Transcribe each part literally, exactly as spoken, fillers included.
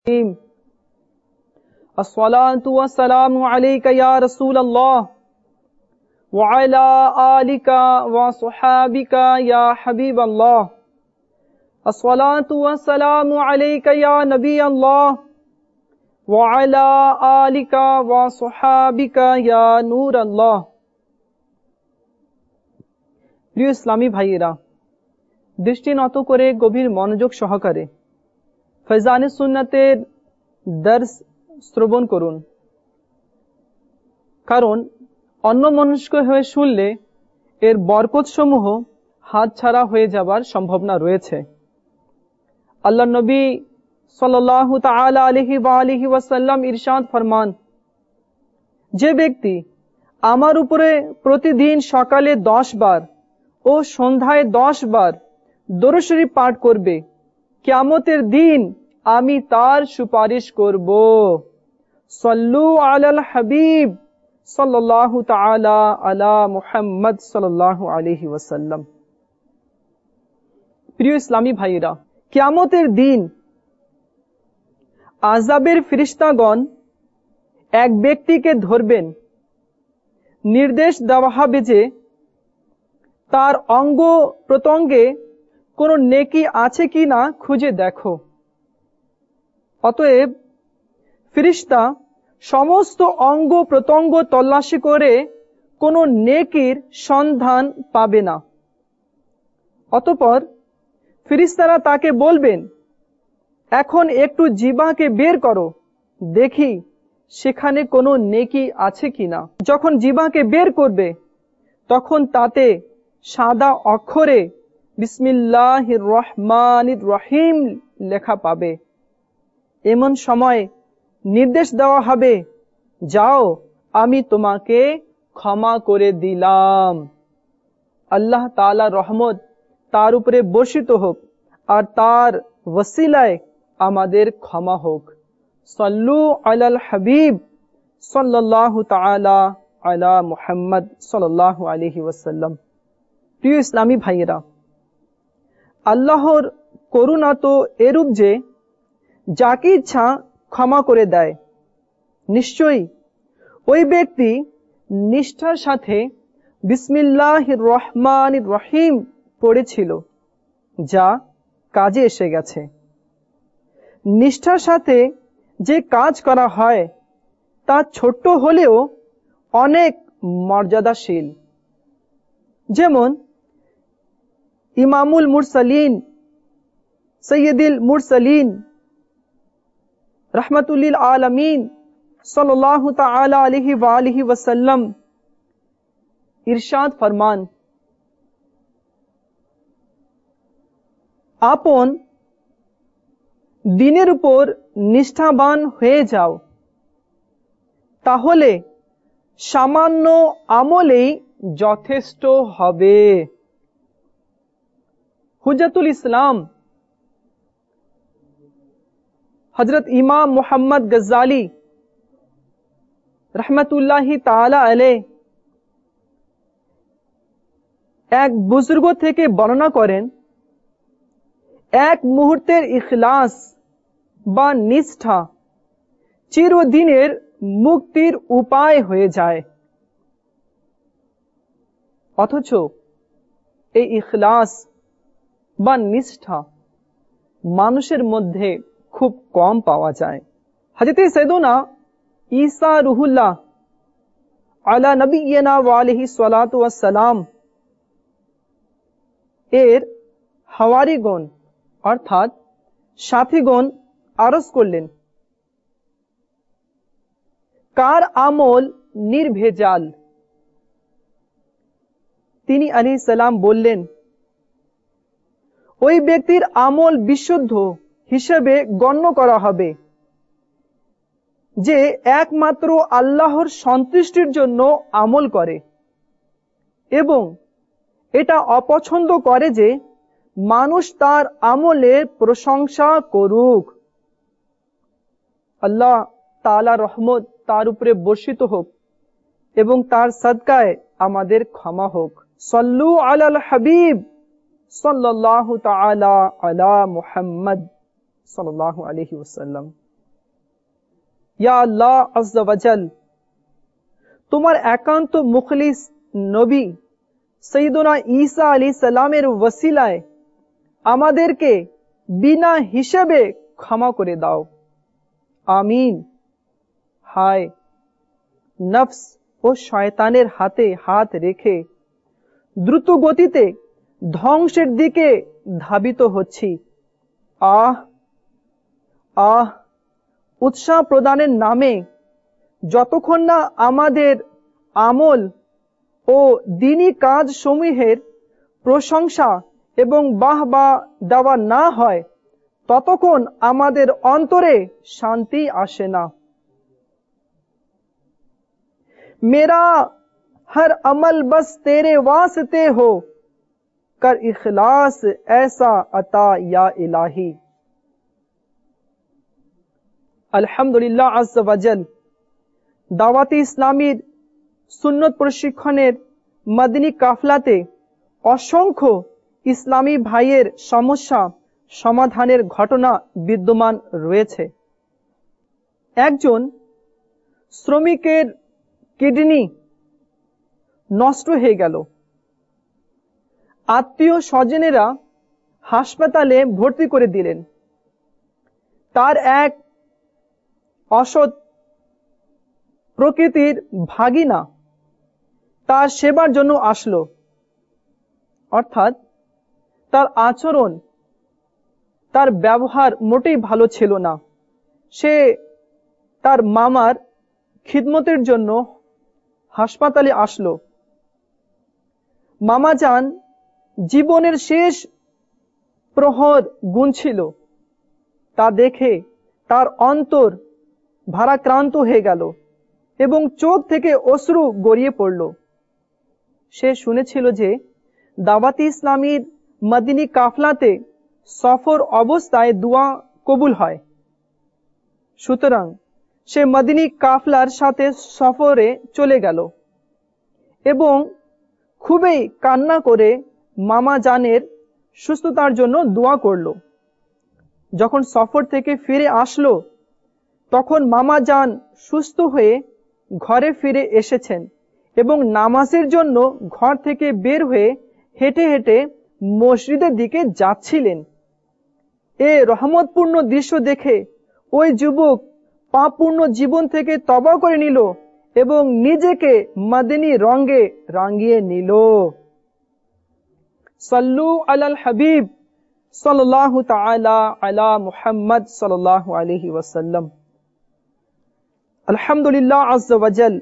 अस्सलातु वस्सलामु अलैका या रसूल अल्लाह व अला आलिका व सुहाबिका या हबीब अल्लाह। अस्सलातु वस्सलामु अलैका या नबी अल्लाह व अला आलिका व सुहाबिका या नूर अल्लाह। প্রিয় ইসলামী ভাইয়েরা, দৃষ্টি নত করে গভীর মনোযোগ সহকারে ফয়জানে সুন্নাতের দর্স শ্রবণ করুন, কারণ অন্যমনস্ক হয়ে শুনলে এর বরকত সমূহ হাতছাড়া হয়ে যাবার সম্ভাবনা রয়েছে। আল্লাহ নবী সাল্লাল্লাহু তাআলা আলাইহি ওয়া আলিহি ওয়াসাল্লাম ইরশাদ ফরমান, যে ব্যক্তি আমার উপরে প্রতিদিন সকালে দশ বার ও সন্ধ্যায় দশ বার দরুদ শরীফ পাঠ করবে, কিয়ামতের দিন আমি তার সুপারিশ করব। সাল্লু আলাল হাবিব সাল্লাল্লাহু তাআলা আলা মুহাম্মদ সাল্লাল্লাহু আলাইহি ওয়াসাল্লাম। প্রিয় ইসলামী ভাইরা, কিয়ামতের দিন আযাবের ফেরেশতাগণ এক ব্যক্তিকে ধরবেন। নির্দেশ দেওয়া হবে যে তার অঙ্গ প্রত্যঙ্গে কোনো নেকি আছে কিনা খুঁজে দেখো। অতএব ফেরেশতা সমস্ত অঙ্গ প্রত্যঙ্গ তল্লাশি করে কোনো নেকির সন্ধান পাবে না। অতঃপর ফেরেশতারা তাকে বলবেন, এখন একটু জিহ্বাকে বের করো, দেখি সেখানে কোনো নেকি আছে কিনা। যখন জিহ্বাকে বের করবে তখন তাতে সাদা অক্ষরে বিসমিল্লাহির রহমানির রহিম লেখা পাবে। এমন সময় নির্দেশ দেওয়া হবে, যাও আমি তোমাকে ক্ষমা করে দিলাম। আল্লাহ তাআলার রহমত তার উপরে বর্ষিত হোক আর তার ওসিলায় আমাদের ক্ষমা হোক। সাল্লু আলাল হাবিব সাল্লাল্লাহু তাআলা আলা মুহাম্মদ সাল্লাল্লাহু আলাইহি ওয়াসাল্লাম। প্রিয় ইসলামী ভাইয়েরা, আল্লাহর করুণা তো এরূপ যে যাকে ইচ্ছা ক্ষমা করে দেয়। নিশ্চয়ই ওই ব্যক্তি নিষ্ঠার সাথে বিসমিল্লাহির রহমানির রহিম পড়েছিল, যা কাজে এসে গেছে। নিষ্ঠার সাথে যে কাজ করা হয় তা ছোট্ট হলেও অনেক মর্যাদাশীল। যেমন ইমামুল মুরসালিন সৈয়দুল মুরসালিন রহমাতুল্লিল আলামিন সাল্লাল্লাহু তাআলা আলাইহি ওয়া আলিহি ওয়াসাল্লাম ইরশাদ ফরমান, আপন দ্বীনের উপর নিষ্ঠাবান হয়ে যাও, তাহলে সামান্য আমলেই যথেষ্ট হবে। হুজ্জাতুল ইসলাম হযরত ইমাম মুহাম্মদ গজ্জালি রহমাতুল্লাহি তাআলা আলাইহি এক বুজুর্গ থেকে বর্ণনা করেন, এক মুহূর্তের ইখলাস বা নিষ্ঠা চিরদিনের মুক্তির উপায় হয়ে যায়। অথচ এই ইখলাস বা নিষ্ঠা মানুষের মধ্যে খুব কম পাওয়া যায়। হযরত সাইয়্যিদুনা ঈসা রুহুল্লাহ আলা নবিয়িনা ওয়া আলাইহি সালাতু ওয়াস সালাম এর হাওয়ারিগণ অর্থাৎ সাথীগণ আরজ করলেন, কার আমল নির্ভেজাল? তিনি আলাইহিস সালাম বললেন, ওই ব্যক্তির আমল বিশুদ্ধ হিসেবে গণ্য করা হবে যে একমাত্র আল্লাহর সন্তুষ্টির জন্য আমল করে এবং এটা অপছন্দ করে যে মানুষ তার আমলের প্রশংসা করুক। আল্লাহ তাআলা রহমত তার উপরে বর্ষিত হোক এবং তার সাদকায় আমাদের ক্ষমা হোক। সাল্লু আলাল হাবিব সাল্লাল্লাহু তাআলা আলা মুহাম্মদ সাল্লাল্লাহু আলাইহি ওয়াসাল্লাম। ইয়া আল্লাহ আজ্জা ওয়াজাল, তোমার একান্ত মুখলিস নবী সৈয়দনা ঈসা আলাইহিস সালামের ওসিলায় আমাদেরকে বিনা হিসেবে ক্ষমা করে দাও, আমিন। হায়, নফস ও শয়তানের হাতে হাত রেখে দ্রুত গতিতে ধ্বংসের দিকে ধাবিত হচ্ছি। আহ আহ উৎসাহ প্রদানের নামে যতক্ষণ না আমাদের আমল ও দ্বীনি কাজ সমূহের প্রশংসা এবং বাহবা দেওয়া না হয়, ততক্ষণ আমাদের অন্তরে শান্তি আসে না। মেরা হর আমল বস তেরে ওয়াসতে হো, কর ইখলাস ऐसा अता या इलाही। আলহামদুলিল্লাহ আজ্জা ওয়াজাল, দাওয়াতে ইসলামীর সুন্নত প্রশিক্ষণের মদনী কাফলাতে অসংখ্য ইসলামী ভাইয়ের সমস্যা সমাধানের ঘটনা বিদ্যমান রয়েছে। একজন শ্রমিকের কিডনি নষ্ট হয়ে গেল। আত্মীয় স্বজনেরা হাসপাতালে ভর্তি করে দিলেন। তার এক অসৎ প্রকৃতির ভাগিনা তার সেবার জন্য আসলো। অর্থাৎ তার আচরণ, তার ব্যবহার মোটেই ভালো ছিল না। সে তার মামার খিদমতের জন্য হাসপাতালে আসলো। মামা যান জীবনের শেষ প্রহর গুনছিল। তা দেখে তার অন্তর ভারাক্রান্ত হয়ে গেল এবং চোখ থেকে অশ্রু গড়িয়ে পড়ল। সে শুনেছিল যে দাওয়াতে ইসলামীর মদিনী কাফলাতে সফর অবস্থায় দোয়া কবুল হয়। সুতরাং সে মদিনী কাফলার সাথে সফরে চলে গেল এবং খুবই কান্না করে মামা জানের সুস্থতার জন্য দোয়া করল। যখন সফর থেকে ফিরে আসলো, তখন মামা জান সুস্থ হয়ে ঘরে ফিরে এসেছেন এবং নামাজের জন্য ঘর থেকে বের হয়ে হেঁটে হেঁটে মসজিদের দিকে যাচ্ছিলেন। এ রহমতপূর্ণ দৃশ্য দেখে ওই যুবক পাপপূর্ণ জীবন থেকে তওবা করে নিল এবং নিজেকে মদিনী রঙে রাঙিয়ে নিল। সাল্লু আলাল হাবিব সাল্লাল্লাহু তাআলা আলা মুহাম্মদ সাল্লাল্লাহু আলাইহি ওয়াসাল্লাম। আলহামদুলিল্লাহ আজ্জা ওয়াজাল,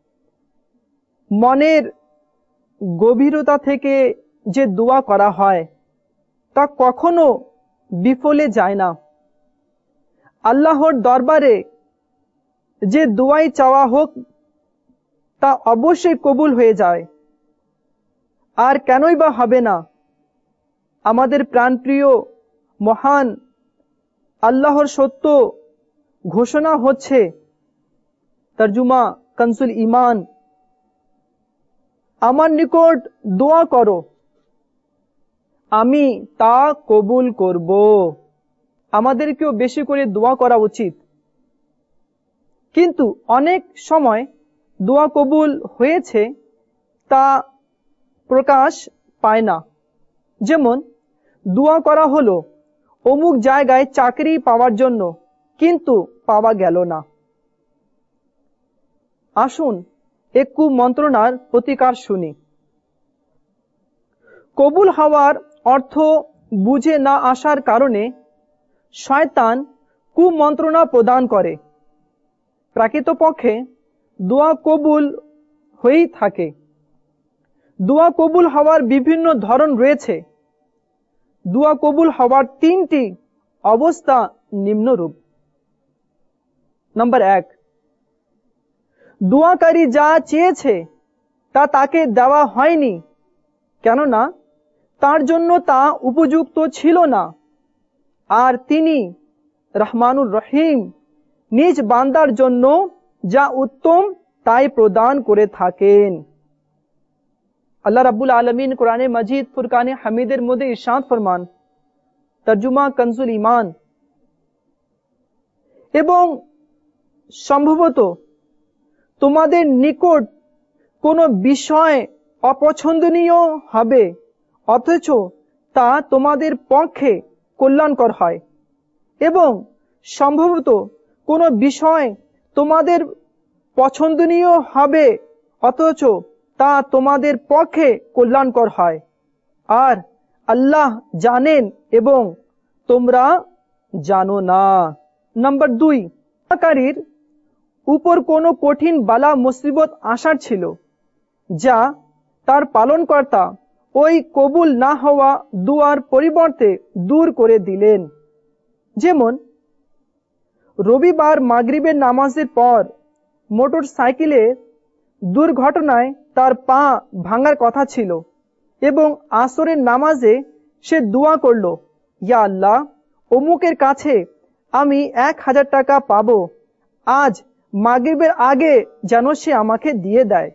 মনের গভীরতা থেকে যে দোয়া করা হয় তা কখনো বিফলে যায় না। আল্লাহর দরবারে যে দোয়াই চাওয়া হোক তা অবশ্যই কবুল হয়ে যায়। আর কেনই বা হবে না? আমাদের প্রাণপ্রিয় মহান আল্লাহর সত্য ঘোষণা হচ্ছে, তর্জুমা কনসুল ইমান, আমার নিকট দোয়া করো, আমি তা কবুল করব। আমাদেরকেও বেশি করে দোয়া করা উচিত। কিন্তু অনেক সময় দোয়া কবুল হয়েছে তা প্রকাশ পায় না। যেমন দোয়া করা হলো অমুক জায়গায় চাকরি পাওয়ার জন্য, কিন্তু পাওয়া গেল না। আসুন এক কুমন্ত্রণার প্রতিকার শুনি। কবুল হওয়ার অর্থ বুঝে না আসার কারণে শয়তান কুমন্ত্রণা প্রদান করে। প্রকৃতপক্ষে দোয়া কবুল হয়েই থাকে। দোয়া কবুল হওয়ার বিভিন্ন ধরন রয়েছে। দোয়া কবুল হওয়ার তিনটি অবস্থা নিম্নরূপ। নম্বর এক, দোয়াকারী যা চেয়েছে তা তাকে দেওয়া হয়নি, কেননা তার জন্য তা উপযুক্ত ছিল না। আর তিনি রহমানুর রহিম, নিজ বান্দার জন্য যা উত্তম তাই প্রদান করে থাকেন। আল্লাহ রাব্বুল আলামিন কোরআনে মাজিদ ফুরকানে হামিদের মধ্যে ইরশাদ ফরমান, তর্জুমা কনসুল ইমান, এবং সম্ভবত তোমাদের নিকট কোনো বিষয় অপছন্দনীয় হবে, অথচ তা তোমাদের পক্ষে কল্যাণকর হয়, এবং সম্ভবত কোনো বিষয় তোমাদের পছন্দনীয় হবে, অথচ তা তোমাদের পক্ষে কল্যাণকর হয়। আর আল্লাহ জানেন এবং তোমরা জানো না। নাম্বার দুই, কারীর উপর কোনো কঠিন বালা মুসিবত আসার ছিল, যা তার পালনকর্তা ওই কবুল না হওয়া দুয়ার পরিবর্তে দূর করে দিলেন। যেমন রবিবার মাগরিবের নামাজের পর মোটর সাইকেলে দুর্ঘটনায় তার পা ভাঙার কথা ছিল এবং আসরের নামাজে সে দোয়া করল, ইয়া আল্লাহ, অমুকের কাছে আমি এক হাজার টাকা পাবো, আজ মাগরিবের আগে যেন সে আমাকে দিয়ে দেয়।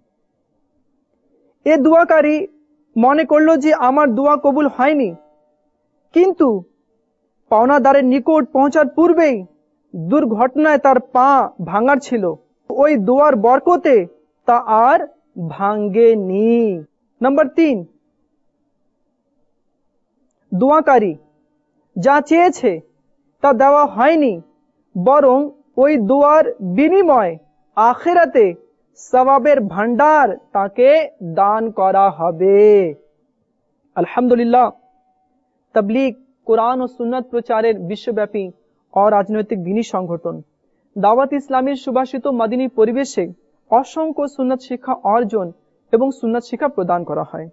এ দোয়াকারী মনে করলো যে আমার দোয়া কবুল হয়নি, কিন্তু পাওনাদারের নিকট পৌঁছার পূর্বেই দুর্ঘটনায় তার পা ভাঙার ছিল। ওই দোয়ার বরকতে তা আর ভাঙ্গেনি। নাম্বার তিন, দোয়াকারী যা চেয়েছে তা দেওয়া হয়নি, বরং ওই দোয়ার বিনিময় আখিরাতে সওয়াবের ভান্ডার তাকে দান করা হবে। আলহামদুলিল্লাহ, তাবলীগ, কোরআন ও সুন্নাত প্রচারের বিশ্বব্যাপী অরাজনৈতিক দিনী সংগঠন দাওয়াত ইসলামীর সুবাসিত মাদিনী পরিবেশে অসংখ্য সুন্নাত শিক্ষা অর্জন এবং সুন্নাত শিক্ষা প্রদান করা হয়।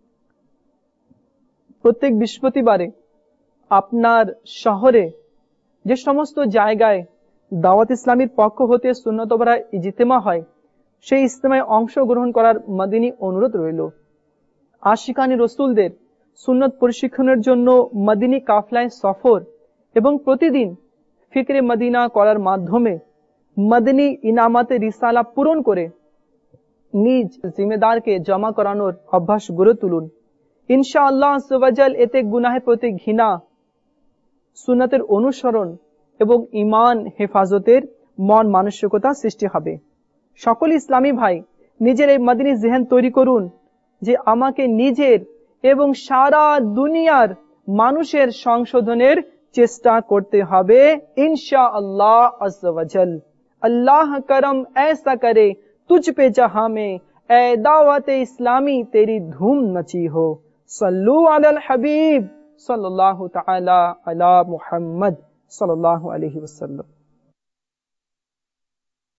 প্রত্যেক বৃহস্পতিবারে আপনার শহরে যে সমস্ত জায়গায় দাওয়াত ইসলামীর পক্ষ হতে সুন্নত ভরা ইজতেমা হয়, সেই ইজতেমায় অংশগ্রহণ করার মাদিনী অনুরোধ রইল। আশিকানি রসুলদের সুন্নত প্রশিক্ষণের জন্য মাদিনী কাফলায় সফর এবং প্রতিদিন ফিকরে মদিনা করার মাধ্যমে মাদিনী ইনামাতে রিসালা পূরণ করে নিজ জিম্মেদারকে জমা করানোর অভ্যাস গড়ে তুলুন। ইনশাআল্লাহ সুবহানাহু এতে গুনাহের প্রতি ঘৃণা, সুন্নতের অনুসরণ এবং ঈমান হেফাজতের মন মানসিকতা সৃষ্টি হবে। সকল ইসলামী ভাই নিজের এই মাদিনী জেহেন তৈরি করুন যে আমাকে নিজের এবং সারা দুনিয়ার মানুষের সংশোধনের চেষ্টা করতে হবে ইনশাআল্লাহ আজ্জা ওয়া জাল। अल्लाह करम ऐसा करे तुझ पे जहां में ए दावत इस्लामी तेरी धूम मची हो। सल्लु अलल हबीब सल्लल्लाहु तआला अला मुहम्मद सल्लल्लाहु अलैहि वसल्लम।